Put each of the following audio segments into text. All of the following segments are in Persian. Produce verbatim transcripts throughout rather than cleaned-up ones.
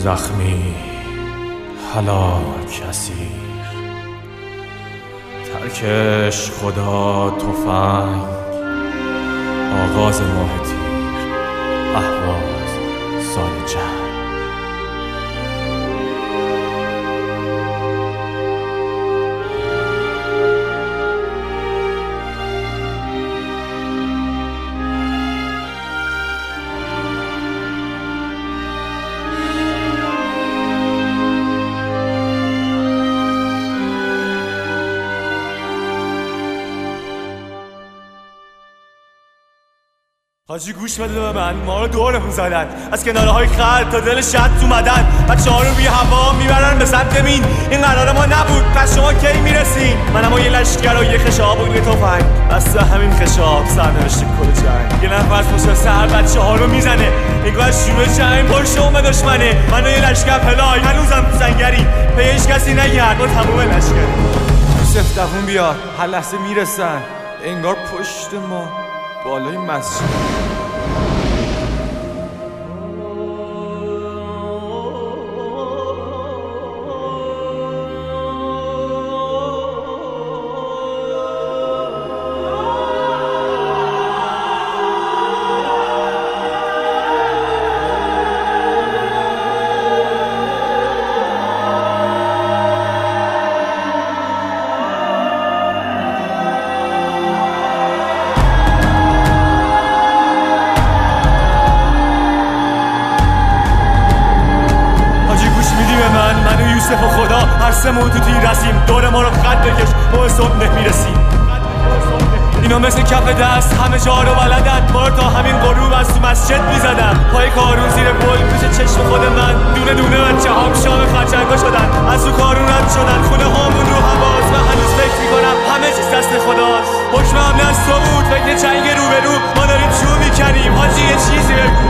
زخمی هلاک اسیر، ترکش خدا تفنگ، آغاز ماه تیر، اهواز سال جنگ. حاجی گوش بده به من، ما رو دورمون زدن از کناره های خلق تا دل شط اومدن، بچه ها رو بی هوا میبرن به سمت مین. این قرار ما نبود، پس شما کی میرسین؟ منم و یه لشگر و یه خشاب و یه تفنگ، بسته همین خشاب سرنوشت کل جنگ. یه نفر از پشت سر بچه ها رو میزنه، نگاه از شروع جنگ پر شوم دشمنه. من و یه لشگر پلای هنوزم تو سنگری، پی هیچ کسی نگرد ما تموم لشگری. یوسف دوون بیار، هر لحظه میرسن، انگار پشت ما بالای مسجد. من و یوسف و خدا هر سمون تو تیر رسیم، دور ما رو خط بکش ما صبح نمیرسیم. اینا مثل کف دست همه جا رو بلدن، ما رو تا همین غروب از تو مسجد میزدن. پای کارون زیر پل پیش چشم خود من، دونه دونه بچه هام شام خرچنگا شدن، از تو کارون رد شدن، خونه هامون رو هواز. و هنوز فکر میکنم همه چیز دست خداست. حکم حمله از تو بود، فکر جنگ رو به رو، ما داریم چو میکنیم. حاجی یه چیزی بگو.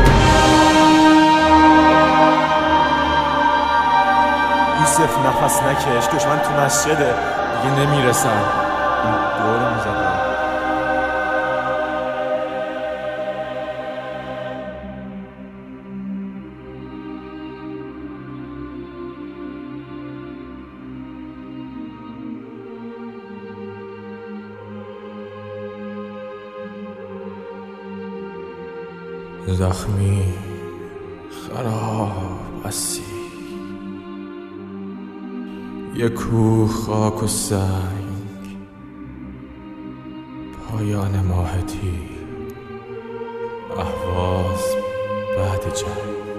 یوسف نفس نکش، دشمن تو مسجده دیگه نمیرسن، این دور میزدن. زخمی خراب اسیر، یک کوه خاک و سنگ، پایان ماه تیر، اهواز بعد جنگ.